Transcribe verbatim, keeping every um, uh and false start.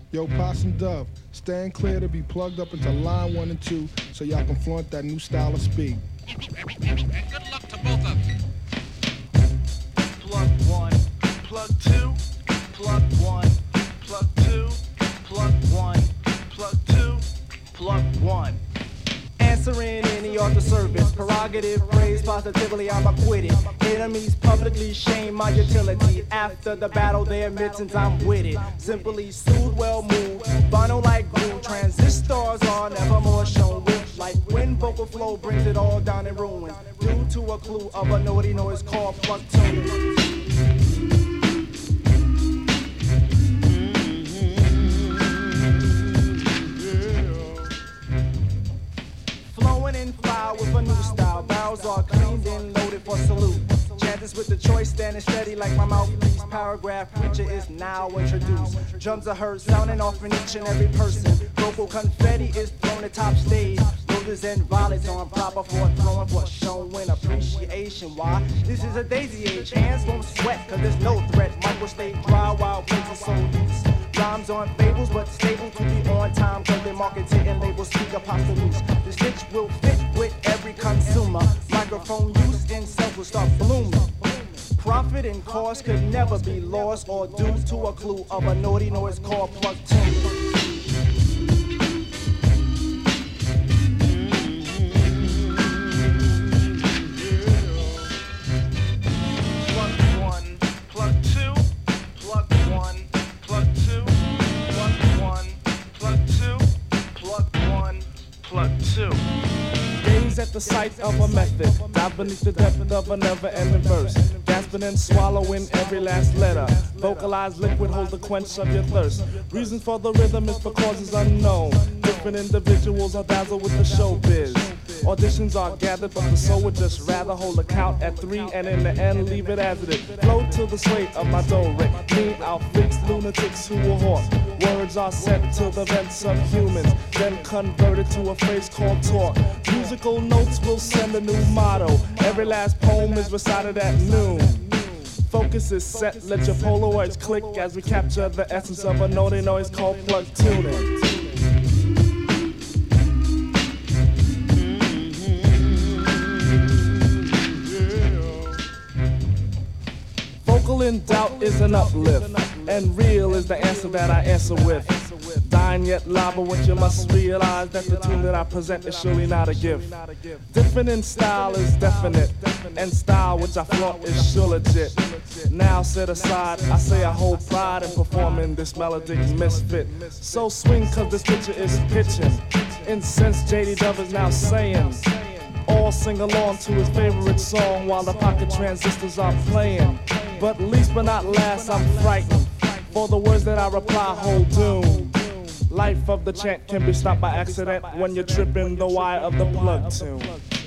Yo, Possum Dove, stand clear to be plugged up into line one and two so y'all can flaunt that new style of speak. And good luck to both of you. Plug one, plug two, plug one, plug two, plug one, plug two, plug one. Answering any other service, prerogative, praise positively, I'm acquitted. Enemies publicly shame my utility. After the battle, their mittens, I'm with it. Simply soothe, well moved, vinyl like glue. Transistors are never more shown with. Like when vocal flow brings it all down in ruins. Due to a clue of a naughty noise called plug tuning. In fire with a new style. Barrels are cleaned and loaded for salute. Chanters with the choice standing steady like my mouthpiece. Paragraph preacher is now introduced. Drums are heard sounding off in each and every person. Vocal confetti is thrown at top stage. Roses and violets on proper for throwing for showing appreciation. Why? This is a daisy age. Hands won't sweat cause there's no threat. Micro stay dry while places so loose. Rhymes on fables, but stable to be on time. Cause they marketed and labels speak apostles. The stitch will fit with every consumer. Microphone use in self will start blooming. Profit and cost could never be lost or due to a clue of a naughty noise called plug tuning. At the sight of a method, dive beneath the depth of a never-ending verse, gasping and swallowing every last letter. Vocalized liquid holds the quench of your thirst. Reasons for the rhythm is for causes unknown. Different individuals are dazzled with the showbiz. Auditions are gathered, but the soul would just rather hold a count at three and in the end leave it as it is. Flow to the sway of my do-re. Me, our freaks, lunatics who will haunt. Words are sent to the vents of humans, then converted to a phrase called talk. Musical notes will send a new motto. Every last poem is recited at noon. Focus is set, let your Polaroids click as we capture the essence of a naughty noise called plug tuning. Vocal in doubt is an uplift, and real is the answer that I answer with. Dying yet lava, what you must realize that the tune that I present is surely not a gift. Different in style is definite, and style which I flaunt is sure legit. Now set aside, I say I hold pride in performing this melodic misfit. So swing cause this picture is pitching. Incense J D Dove is now saying. All sing along to his favorite song while the pocket transistors are playing. But least but not last, I'm frightened, for the words that I reply hold doom. Life of the chant can be stopped by accident when you're tripping the wire of the plug tune.